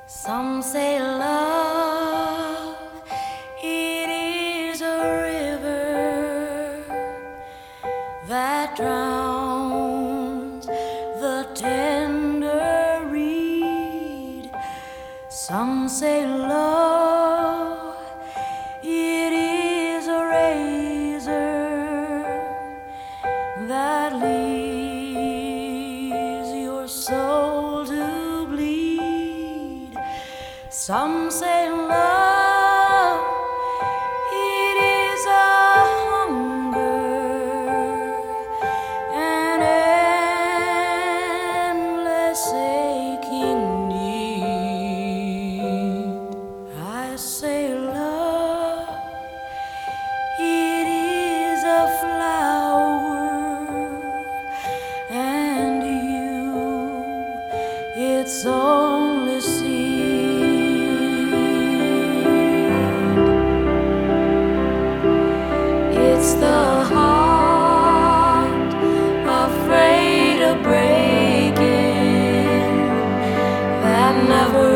Some say love, it is a river that drowns the tender reed. Some say love, it is a razor that leaves your soul to bleed. Some say love, it is a hunger, an endless aching need. I say love, it is a flower, and you, its only seed. It's the heart afraid of breaking that never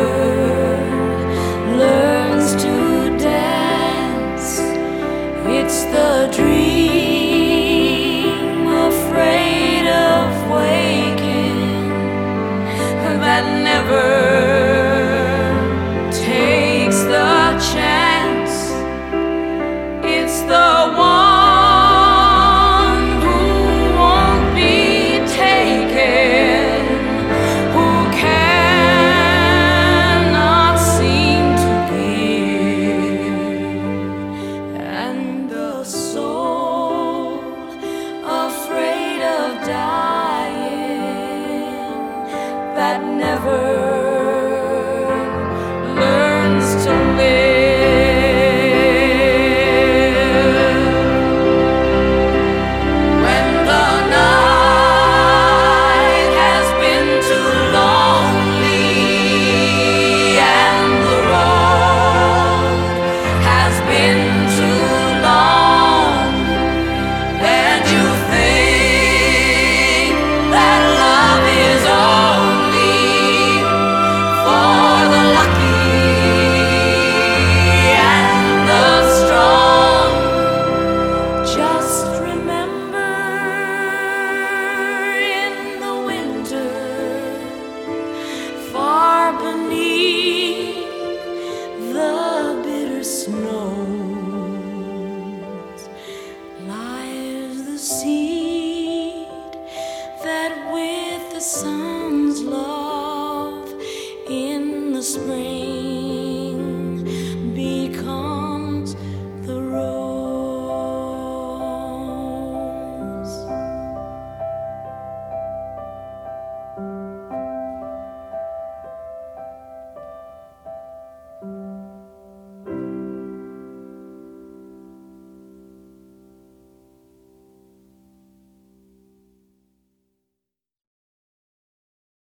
learns to dance. It's the dream afraid of waking that never takes the chance. It's the one who won't be taken, who cannot seem to give, and the soul afraid of dying that never learns to live. Snows lies the sea.